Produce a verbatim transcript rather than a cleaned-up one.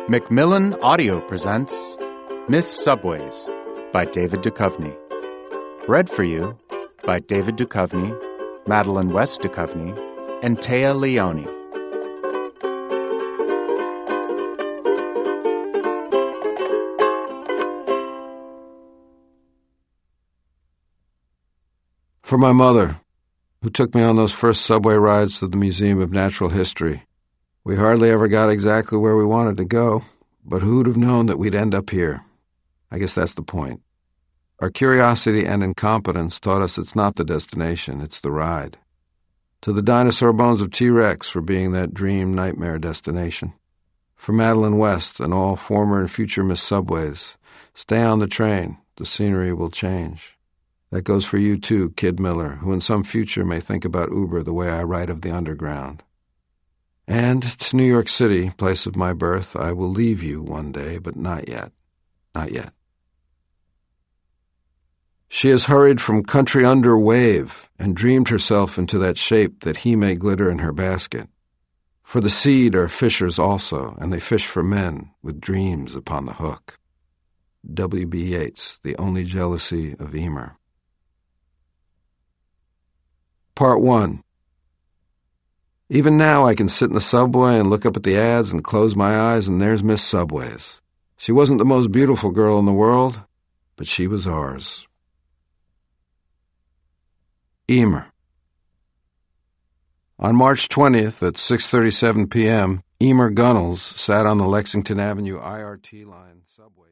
Macmillan Audio presents Miss Subways by David Duchovny. Read for you by David Duchovny, Madeline West Duchovny, and Taya Leone. For my mother, who took me on those first subway rides to the Museum of Natural History. We hardly ever got exactly where we wanted to go, but who'd have known that we'd end up here? I guess that's the point. Our curiosity and incompetence taught us it's not the destination, it's the ride. To the dinosaur bones of T-Rex for being that dream nightmare destination. For Madeline West and all former and future Miss Subways, stay on the train, the scenery will change. That goes for you too, Kid Miller, who in some future may think about Uber the way I write of the underground. And to New York City, place of my birth, I will leave you one day, but not yet. Not yet. She has hurried from country under wave and dreamed herself into that shape that he may glitter in her basket. For the seed are fishers also, and they fish for men with dreams upon the hook. W B Yeats, The Only Jealousy of Emer. Part one. Even now I can sit in the subway and look up at the ads and close my eyes, and there's Miss Subways. She wasn't the most beautiful girl in the world, but she was ours. Emer. On March twentieth at six thirty-seven p.m., Emer Gunnels sat on the Lexington Avenue I R T line subway.